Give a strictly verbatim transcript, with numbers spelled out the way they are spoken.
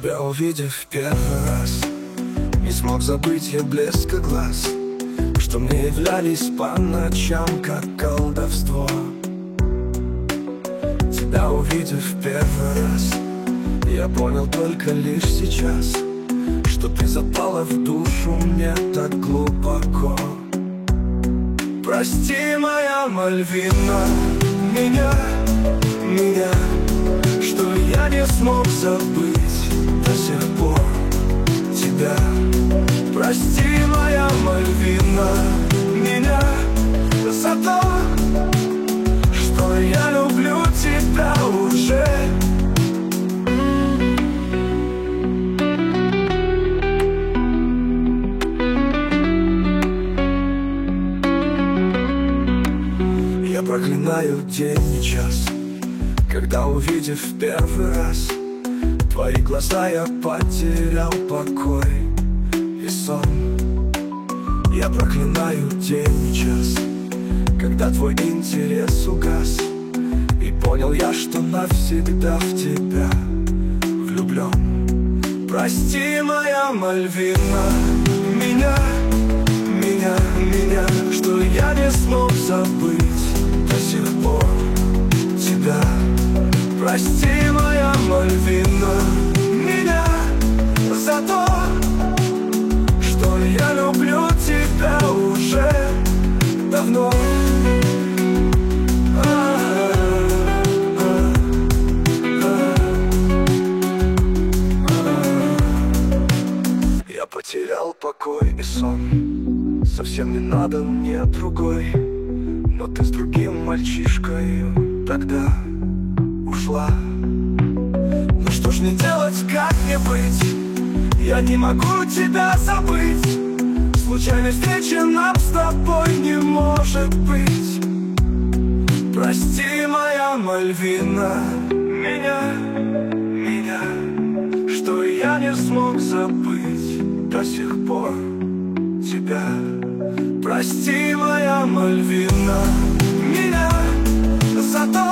Тебя увидев первый раз, не смог забыть я блеска глаз, что мне являлись по ночам, как колдовство. Тебя увидев первый раз, я понял только лишь сейчас, что ты запала в душу мне так глубоко. Прости, моя Мальвина, меня, меня, что я не смог забыть до сих пор тебя. Прости, моя Мальвина, меня за то, что я люблю тебя уже. Я проклинаю день и час, когда, увидев первый раз твои глаза, я потерял покой и сон. Я проклинаю день и час, когда твой интерес угас, и понял я, что навсегда в тебя влюблен. Прости, моя Мальвина, меня, меня, меня, что я не смог забыть до сих пор тебя. Прости, моя Мальвина, меня за то, что я люблю тебя уже давно. Я потерял покой и сон, совсем не надо мне другой, но ты с другим мальчишкой тогда ушла. Ну что ж мне делать, как мне быть? Я не могу тебя забыть. Случайной встречи нам с тобой не может быть. Прости, моя Мальвина, меня, меня, что я не смог забыть до сих пор тебя. Прости, моя Мальвина, меня за то,